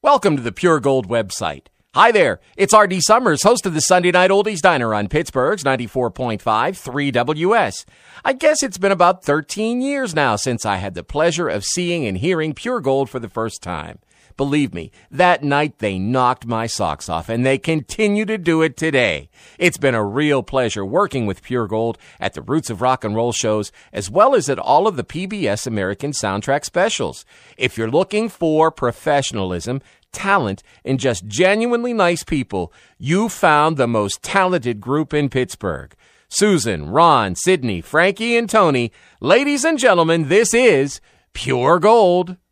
Welcome to the Pure Gold website. Hi there, it's R.D. Summers, host of the Sunday Night Oldies Diner on Pittsburgh's 94.5 3WS. I guess it's been about 13 years now since I had the pleasure of seeing and hearing Pure Gold for the first time. Believe me, that night they knocked my socks off, and they continue to do it today. It's been a real pleasure working with Pure Gold at the Roots of Rock and Roll shows, as well as at all of the PBS American soundtrack specials. If you're looking for professionalism, talent, and just genuinely nice people, you found the most talented group in Pittsburgh. Susan, Ron, Sidney, Frankie, and Tony, ladies and gentlemen, this is Pure Gold.